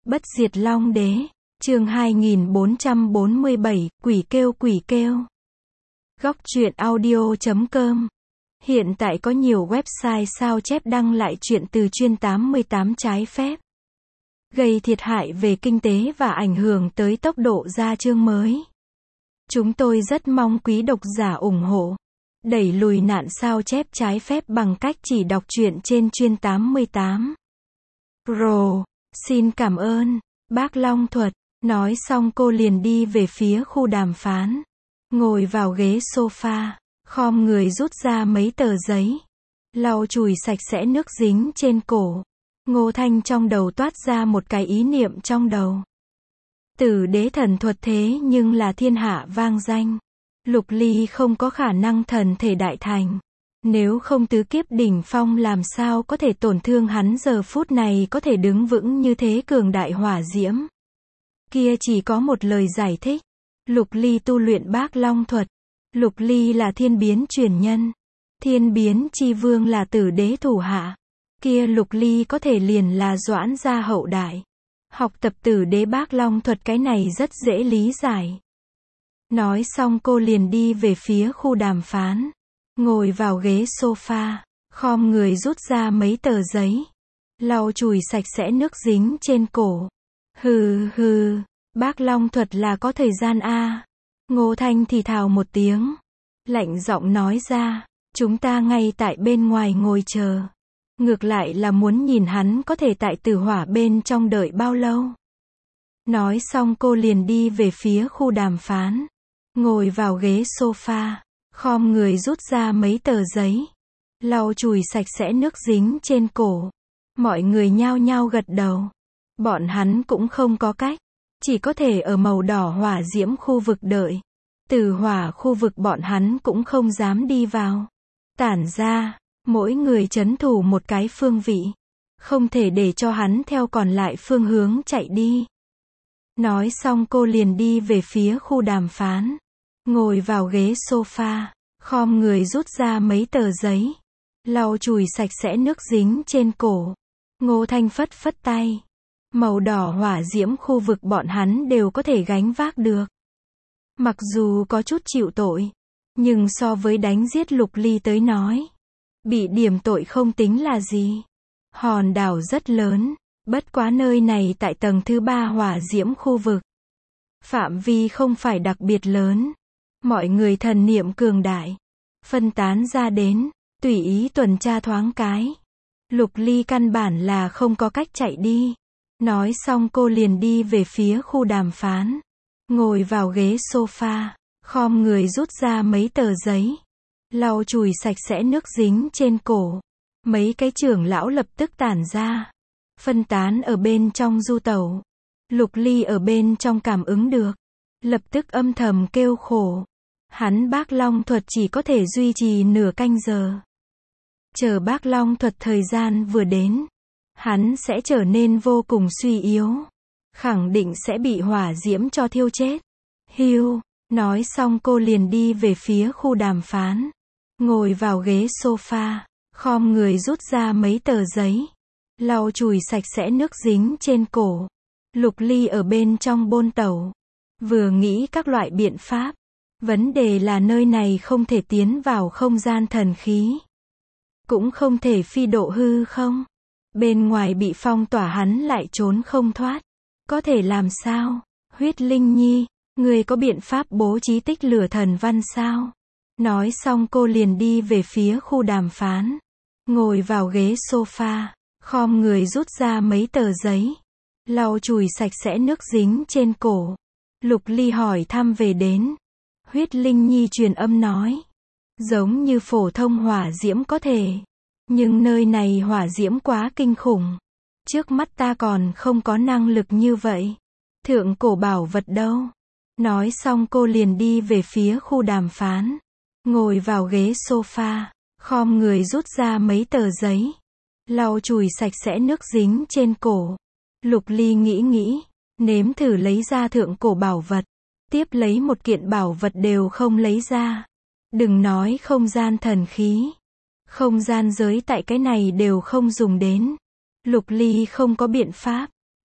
Bất diệt Long Đế, chương 2447, quỷ kêu. Góc truyện audio.com. Hiện tại có nhiều website sao chép đăng lại truyện từ chuyên 88 trái phép, gây thiệt hại về kinh tế và ảnh hưởng tới tốc độ ra chương mới. Chúng tôi rất mong quý độc giả ủng hộ, đẩy lùi nạn sao chép trái phép bằng cách chỉ đọc truyện trên chuyên 88. Xin cảm ơn, bác Long Thuật. Nói xong cô liền đi về phía khu đàm phán. Ngồi vào ghế sofa, khom người rút ra mấy tờ giấy, lau chùi sạch sẽ nước dính trên cổ. Ngô Thanh trong đầu toát ra một cái ý niệm trong đầu. Tử đế thần thuật thế nhưng là thiên hạ vang danh. Lục Ly không có khả năng thần thể đại thành. Nếu không tứ kiếp đỉnh phong làm sao có thể tổn thương hắn giờ phút này có thể đứng vững như thế cường đại hỏa diễm. Kia chỉ có một lời giải thích. Lục Ly tu luyện Bác Long thuật. Lục Ly là thiên biến truyền nhân. Thiên biến chi vương là tử đế thủ hạ. Kia Lục Ly có thể liền là Doãn gia hậu đại. Học tập tử đế Bác Long thuật cái này rất dễ lý giải. Nói xong cô liền đi về phía khu đàm phán. Ngồi vào ghế sofa, khom người rút ra mấy tờ giấy, lau chùi sạch sẽ nước dính trên cổ. Hừ, Bác Long thuật là có thời gian a. Ngô Thanh thì thào một tiếng, lạnh giọng nói ra, chúng ta ngay tại bên ngoài ngồi chờ. Ngược lại là muốn nhìn hắn có thể tại tử hỏa bên trong đợi bao lâu. Nói xong cô liền đi về phía khu đàm phán, ngồi vào ghế sofa, khom người rút ra mấy tờ giấy, lau chùi sạch sẽ nước dính trên cổ. Mọi người nhao nhao gật đầu. Bọn hắn cũng không có cách, chỉ có thể ở màu đỏ hỏa diễm khu vực đợi. Tử hỏa khu vực bọn hắn cũng không dám đi vào. Tản ra, mỗi người trấn thủ một cái phương vị, không thể để cho hắn theo còn lại phương hướng chạy đi. Nói xong cô liền đi về phía khu đàm phán, ngồi vào ghế sofa, khom người rút ra mấy tờ giấy, lau chùi sạch sẽ nước dính trên cổ. Ngô Thanh phất phất tay. Màu đỏ hỏa diễm khu vực bọn hắn đều có thể gánh vác được. Mặc dù có chút chịu tội, nhưng so với đánh giết Lục Ly tới nói, bị điểm tội không tính là gì. Hòn đảo rất lớn, bất quá nơi này tại tầng thứ 3 hỏa diễm khu vực. Phạm vi không phải đặc biệt lớn. Mọi người thần niệm cường đại, phân tán ra đến, tùy ý tuần tra thoáng cái. Lục Ly căn bản là không có cách chạy đi. Nói xong cô liền đi về phía khu đàm phán, ngồi vào ghế sofa, khom người rút ra mấy tờ giấy, lau chùi sạch sẽ nước dính trên cổ. Mấy cái trưởng lão lập tức tản ra, phân tán ở bên trong du tẩu. Lục Ly ở bên trong cảm ứng được, lập tức âm thầm kêu khổ. Hắn Bác Long thuật chỉ có thể duy trì nửa canh giờ. Chờ Bác Long thuật thời gian vừa đến, hắn sẽ trở nên vô cùng suy yếu, khẳng định sẽ bị hỏa diễm cho thiêu chết. Hiu, nói xong cô liền đi về phía khu đàm phán, ngồi vào ghế sofa, khom người rút ra mấy tờ giấy, lau chùi sạch sẽ nước dính trên cổ. Lục Ly ở bên trong bôn tẩu, vừa nghĩ các loại biện pháp. Vấn đề là nơi này không thể tiến vào không gian thần khí, cũng không thể phi độ hư không. Bên ngoài bị phong tỏa hắn lại trốn không thoát. Có thể làm sao? Huyết Linh Nhi, người có biện pháp bố trí tích lửa thần văn sao? Nói xong cô liền đi về phía khu đàm phán, ngồi vào ghế sofa, khom người rút ra mấy tờ giấy, lau chùi sạch sẽ nước dính trên cổ. Lục Ly hỏi thăm về đến. Huyết Linh Nhi truyền âm nói, giống như phổ thông hỏa diễm có thể, nhưng nơi này hỏa diễm quá kinh khủng. Trước mắt ta còn không có năng lực như vậy. Thượng cổ bảo vật đâu? Nói xong cô liền đi về phía khu đàm phán, ngồi vào ghế sofa, khom người rút ra mấy tờ giấy, lau chùi sạch sẽ nước dính trên cổ. Lục Ly nghĩ, nếm thử lấy ra thượng cổ bảo vật. Tiếp lấy một kiện bảo vật đều không lấy ra. Đừng nói không gian thần khí, không gian giới tại cái này đều không dùng đến. Lục Ly không có biện pháp.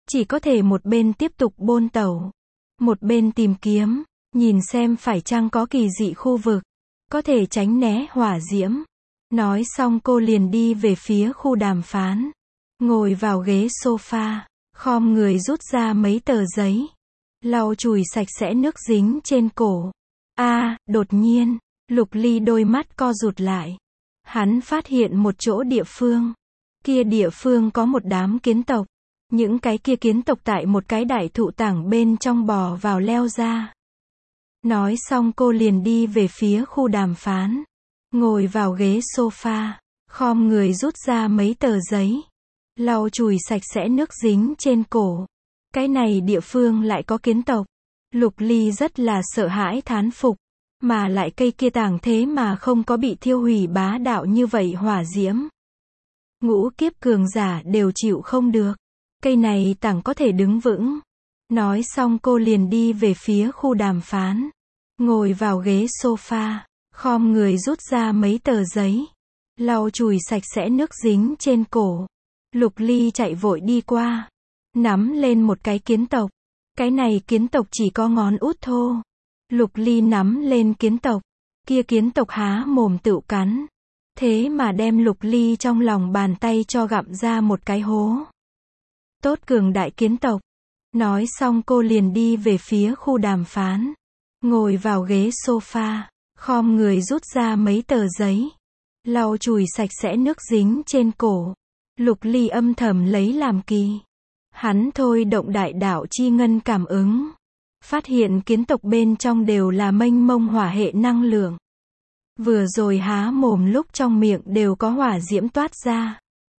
Chỉ có thể một bên tiếp tục bôn tẩu, một bên tìm kiếm, nhìn xem phải chăng có kỳ dị khu vực, có thể tránh né hỏa diễm. Nói xong cô liền đi về phía khu đàm phán, ngồi vào ghế sofa, khom người rút ra mấy tờ giấy, lau chùi sạch sẽ nước dính trên cổ. Đột nhiên, Lục Ly đôi mắt co rụt lại. Hắn phát hiện một chỗ địa phương. Kia địa phương có một đám kiến tộc. Những cái kia kiến tộc tại một cái đại thụ tảng bên trong bò vào leo ra. Nói xong cô liền đi về phía khu đàm phán, ngồi vào ghế sofa, khom người rút ra mấy tờ giấy, lau chùi sạch sẽ nước dính trên cổ. Cái này địa phương lại có kiến tộc. Lục Ly rất là sợ hãi thán phục, mà lại cây kia tảng thế mà không có bị thiêu hủy bá đạo như vậy hỏa diễm. Ngũ kiếp cường giả đều chịu không được. Cây này tảng có thể đứng vững. Nói xong cô liền đi về phía khu đàm phán, ngồi vào ghế sofa, khom người rút ra mấy tờ giấy, lau chùi sạch sẽ nước dính trên cổ. Lục Ly chạy vội đi qua, nắm lên một cái kiến tộc. Cái này kiến tộc chỉ có ngón út thô. Lục Ly nắm lên kiến tộc, kia kiến tộc há mồm tựu cắn. Thế mà đem Lục Ly trong lòng bàn tay cho gặm ra một cái hố. Tốt cường đại kiến tộc. Nói xong cô liền đi về phía khu đàm phán, ngồi vào ghế sofa, khom người rút ra mấy tờ giấy, lau chùi sạch sẽ nước dính trên cổ. Lục Ly âm thầm lấy làm kỳ. Hắn thôi động đại đạo chi ngân cảm ứng, phát hiện kiến tộc bên trong đều là mênh mông hỏa hệ năng lượng. Vừa rồi há mồm lúc trong miệng đều có hỏa diễm toát ra.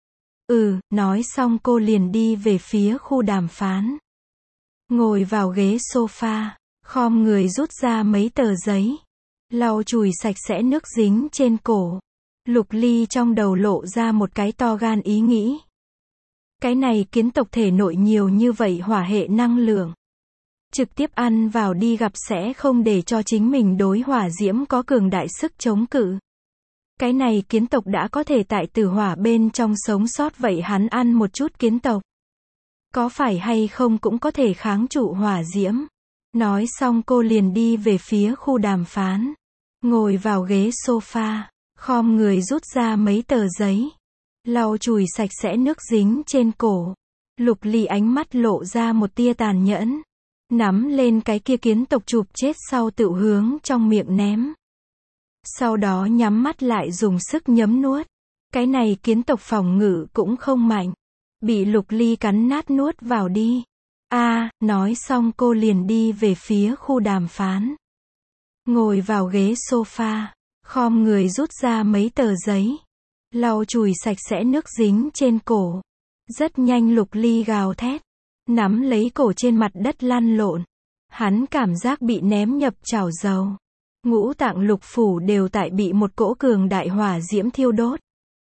Nói xong cô liền đi về phía khu đàm phán, ngồi vào ghế sofa, khom người rút ra mấy tờ giấy, lau chùi sạch sẽ nước dính trên cổ. Lục Ly trong đầu lộ ra một cái to gan ý nghĩ. Cái này kiến tộc thể nội nhiều như vậy hỏa hệ năng lượng, trực tiếp ăn vào đi gặp sẽ không để cho chính mình đối hỏa diễm có cường đại sức chống cự. Cái này kiến tộc đã có thể tại tử hỏa bên trong sống sót, vậy hắn ăn một chút kiến tộc, có phải hay không cũng có thể kháng trụ hỏa diễm. Nói xong cô liền đi về phía khu đàm phán, ngồi vào ghế sofa, khom người rút ra mấy tờ giấy, lau chùi sạch sẽ nước dính trên cổ. Lục Ly ánh mắt lộ ra một tia tàn nhẫn, nắm lên cái kia kiến tộc chụp chết sau tự hướng trong miệng ném. Sau đó nhắm mắt lại dùng sức nhấm nuốt. Cái này kiến tộc phòng ngự cũng không mạnh, bị Lục Ly cắn nát nuốt vào đi. Nói xong cô liền đi về phía khu đàm phán, ngồi vào ghế sofa, khom người rút ra mấy tờ giấy, lau chùi sạch sẽ nước dính trên cổ. Rất nhanh Lục Ly gào thét, nắm lấy cổ trên mặt đất lăn lộn. Hắn cảm giác bị ném nhập chảo dầu. Ngũ tạng lục phủ đều tại bị một cỗ cường đại hỏa diễm thiêu đốt.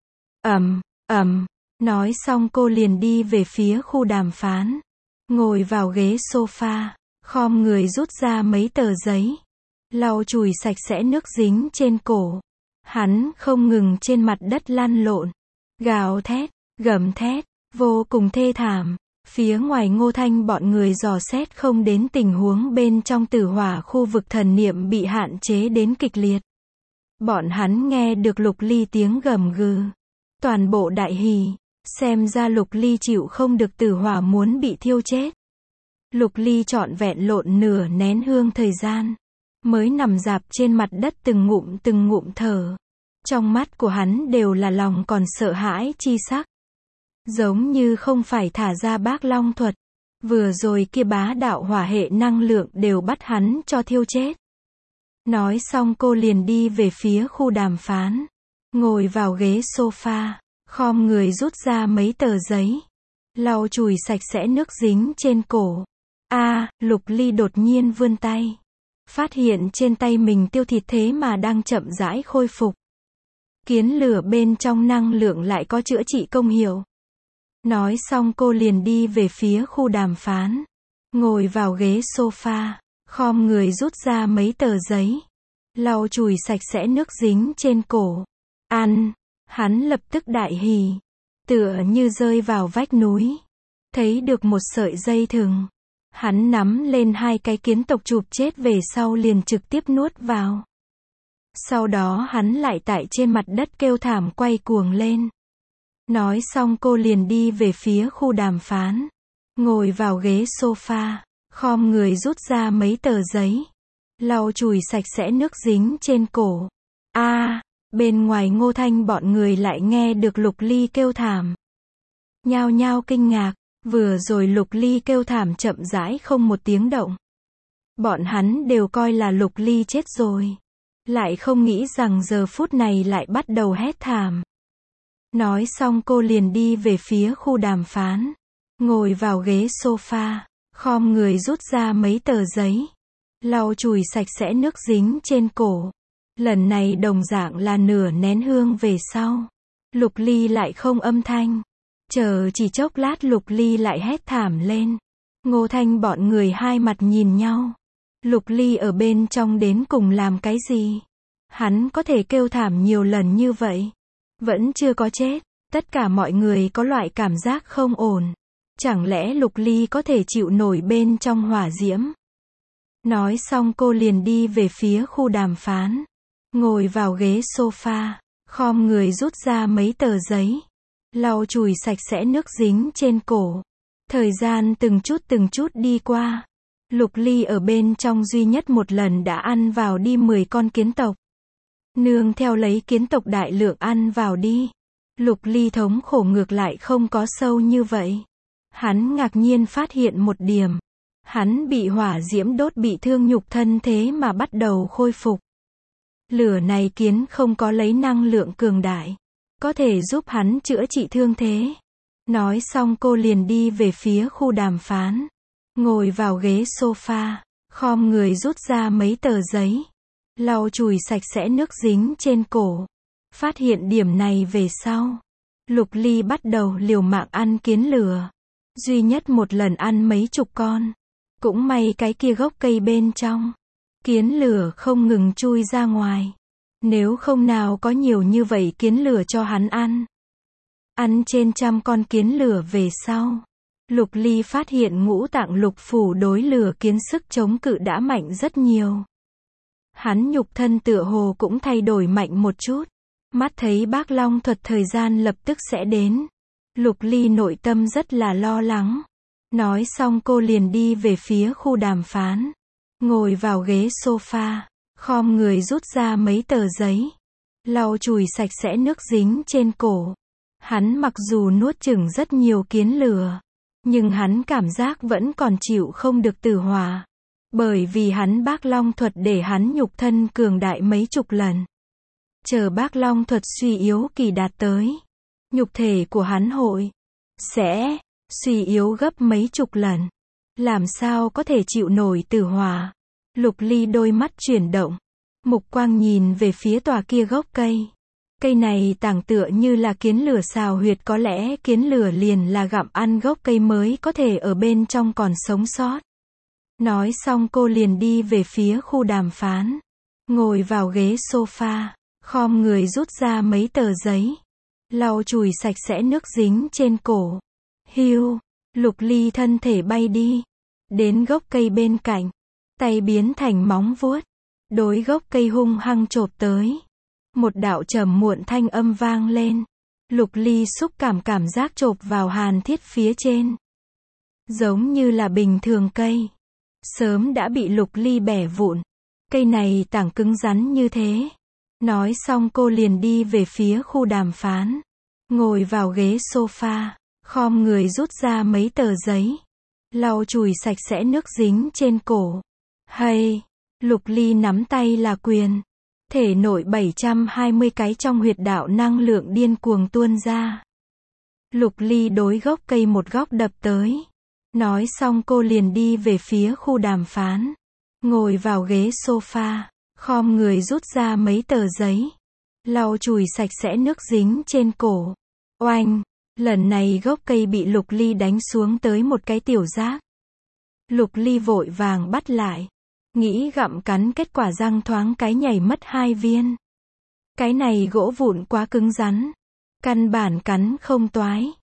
Nói xong cô liền đi về phía khu đàm phán, ngồi vào ghế sofa, khom người rút ra mấy tờ giấy, lau chùi sạch sẽ nước dính trên cổ. Hắn không ngừng trên mặt đất lăn lộn, gào thét, gầm thét, vô cùng thê thảm. Phía ngoài Ngô Thanh bọn người dò xét không đến tình huống bên trong tử hỏa khu vực thần niệm bị hạn chế đến kịch liệt. Bọn hắn nghe được Lục Ly tiếng gầm gừ, toàn bộ đại hỉ, xem ra Lục Ly chịu không được tử hỏa muốn bị thiêu chết. Lục Ly trọn vẹn lộn nửa nén hương thời gian, mới nằm rạp trên mặt đất từng ngụm thở. Trong mắt của hắn đều là lòng còn sợ hãi chi sắc. Giống như không phải thả ra Bác Long thuật, vừa rồi kia bá đạo hỏa hệ năng lượng đều bắt hắn cho thiêu chết. Nói xong cô liền đi về phía khu đàm phán, ngồi vào ghế sofa, khom người rút ra mấy tờ giấy, lau chùi sạch sẽ nước dính trên cổ. Lục Ly đột nhiên vươn tay, phát hiện trên tay mình tiêu thịt thế mà đang chậm rãi khôi phục. Kiến lửa bên trong năng lượng lại có chữa trị công hiệu. Nói xong cô liền đi về phía khu đàm phán, ngồi vào ghế sofa, khom người rút ra mấy tờ giấy, lau chùi sạch sẽ nước dính trên cổ. Hắn lập tức đại hỉ, tựa như rơi vào vách núi. thấy được một sợi dây thừng. Hắn nắm lên hai cái kiến tộc chụp chết về sau liền trực tiếp nuốt vào. Sau đó hắn lại tại trên mặt đất kêu thảm quay cuồng lên. Nói xong cô liền đi về phía khu đàm phán. Ngồi vào ghế sofa, khom người rút ra mấy tờ giấy. Lau chùi sạch sẽ nước dính trên cổ. Bên ngoài Ngô Thanh bọn người lại nghe được Lục Ly kêu thảm. Nhao nhao kinh ngạc, vừa rồi Lục Ly kêu thảm chậm rãi không một tiếng động. Bọn hắn đều coi là Lục Ly chết rồi. Lại không nghĩ rằng giờ phút này lại bắt đầu hét thảm. Nói xong cô liền đi về phía khu đàm phán. Ngồi vào ghế sofa, khom người rút ra mấy tờ giấy. Lau chùi sạch sẽ nước dính trên cổ. Lần này đồng dạng là nửa nén hương về sau. Lục Ly lại không âm thanh. Chờ chỉ chốc lát Lục Ly lại hét thảm lên. Ngô Thanh bọn người hai mặt nhìn nhau. Lục Ly ở bên trong đến cùng làm cái gì? Hắn có thể kêu thảm nhiều lần như vậy. Vẫn chưa có chết. Tất cả mọi người có loại cảm giác không ổn. Chẳng lẽ Lục Ly có thể chịu nổi bên trong hỏa diễm? Nói xong cô liền đi về phía khu đàm phán. Ngồi vào ghế sofa, khom người rút ra mấy tờ giấy. Lau chùi sạch sẽ nước dính trên cổ. Thời gian từng chút đi qua. Lục Ly ở bên trong duy nhất một lần đã ăn vào đi 10 con kiến tộc. Nương theo lấy kiến tộc đại lượng ăn vào đi. Lục Ly thống khổ ngược lại không có sâu như vậy. Hắn ngạc nhiên phát hiện một điểm. Hắn bị hỏa diễm đốt bị thương nhục thân thế mà bắt đầu khôi phục. Lửa này kiến không có lấy năng lượng cường đại. Có thể giúp hắn chữa trị thương thế. Nói xong cô liền đi về phía khu đàm phán. Ngồi vào ghế sofa, khom người rút ra mấy tờ giấy. Lau chùi sạch sẽ nước dính trên cổ. Phát hiện điểm này về sau. Lục Ly bắt đầu liều mạng ăn kiến lửa. Duy nhất một lần ăn mấy chục con. Cũng may cái kia gốc cây bên trong. Kiến lửa không ngừng chui ra ngoài. Nếu không nào có nhiều như vậy kiến lửa cho hắn ăn. Ăn trên 100 con kiến lửa về sau. Lục Ly phát hiện ngũ tạng lục phủ đối lửa kiến sức chống cự đã mạnh rất nhiều. Hắn nhục thân tựa hồ cũng thay đổi mạnh một chút. Mắt thấy Bác Long thuật thời gian lập tức sẽ đến. Lục Ly nội tâm rất là lo lắng. Nói xong cô liền đi về phía khu đàm phán. Ngồi vào ghế sofa, khom người rút ra mấy tờ giấy. Lau chùi sạch sẽ nước dính trên cổ. Hắn mặc dù nuốt chửng rất nhiều kiến lửa. Nhưng hắn cảm giác vẫn còn chịu không được tử hỏa. Bởi vì hắn Bác Long thuật để hắn nhục thân cường đại mấy chục lần. Chờ Bác Long thuật suy yếu kỳ đạt tới. Nhục thể của hắn sẽ suy yếu gấp mấy chục lần. Làm sao có thể chịu nổi tử hỏa. Lục Ly đôi mắt chuyển động. Mục quang nhìn về phía tòa kia gốc cây. Cây này tảng tựa như là kiến lửa xào huyệt, có lẽ kiến lửa liền là gặm ăn gốc cây mới có thể ở bên trong còn sống sót. Nói xong cô liền đi về phía khu đàm phán. Ngồi vào ghế sofa, khom người rút ra mấy tờ giấy. Lau chùi sạch sẽ nước dính trên cổ. Hiu, Lục Ly thân thể bay đi. Đến gốc cây bên cạnh. Tay biến thành móng vuốt. Đối gốc cây hung hăng chộp tới. Một đạo trầm muộn thanh âm vang lên. Lục Ly xúc cảm giác chộp vào hàn thiết phía trên. Giống như là bình thường cây. Sớm đã bị Lục Ly bẻ vụn. Cây này tảng cứng rắn như thế. Nói xong cô liền đi về phía khu đàm phán. Ngồi vào ghế sofa, khom người rút ra mấy tờ giấy. Lau chùi sạch sẽ nước dính trên cổ. Hay, Lục Ly nắm tay là quyền. Thể nội 720 cái trong huyệt đạo năng lượng điên cuồng tuôn ra. Lục Ly đối gốc cây một góc đập tới. Nói xong cô liền đi về phía khu đàm phán. Ngồi vào ghế sofa, khom người rút ra mấy tờ giấy. Lau chùi sạch sẽ nước dính trên cổ. Oanh! Lần này gốc cây bị Lục Ly đánh xuống tới một cái tiểu giác. Lục Ly vội vàng bắt lại. Nghĩ gặm cắn, kết quả răng thoáng cái nhảy mất 2 viên. Cái này gỗ vụn quá cứng rắn. Căn bản cắn không toái.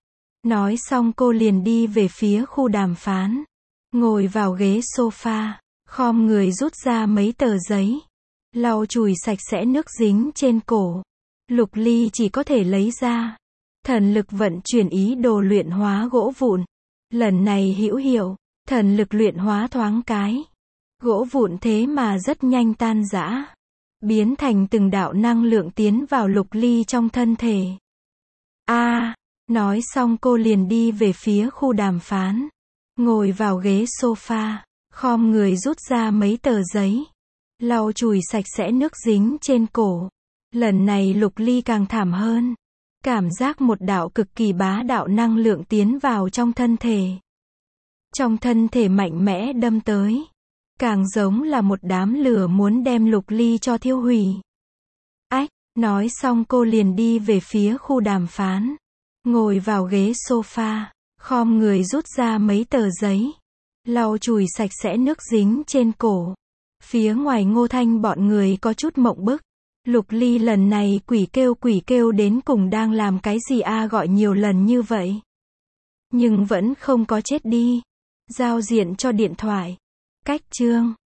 Nói xong cô liền đi về phía khu đàm phán. Ngồi vào ghế sofa, khom người rút ra mấy tờ giấy. Lau chùi sạch sẽ nước dính trên cổ. Lục Ly chỉ có thể lấy ra. Thần lực vận chuyển ý đồ luyện hóa gỗ vụn. Lần này hữu hiệu, thần lực luyện hóa thoáng cái. Gỗ vụn thế mà rất nhanh tan rã. Biến thành từng đạo năng lượng tiến vào Lục Ly trong thân thể. Nói xong cô liền đi về phía khu đàm phán. Ngồi vào ghế sofa, khom người rút ra mấy tờ giấy. Lau chùi sạch sẽ nước dính trên cổ. Lần này Lục Ly càng thảm hơn. Cảm giác một đạo cực kỳ bá đạo năng lượng tiến vào trong thân thể. Trong thân thể mạnh mẽ đâm tới. Càng giống là một đám lửa muốn đem Lục Ly cho thiêu hủy. Nói xong cô liền đi về phía khu đàm phán. Ngồi vào ghế sofa, khom người rút ra mấy tờ giấy. Lau chùi sạch sẽ nước dính trên cổ. Phía ngoài Ngô Thanh bọn người có chút mộng bức. Lục Ly lần này quỷ kêu đến cùng đang làm cái gì gọi nhiều lần như vậy. Nhưng vẫn không có chết đi. Giao diện cho điện thoại. Cách chương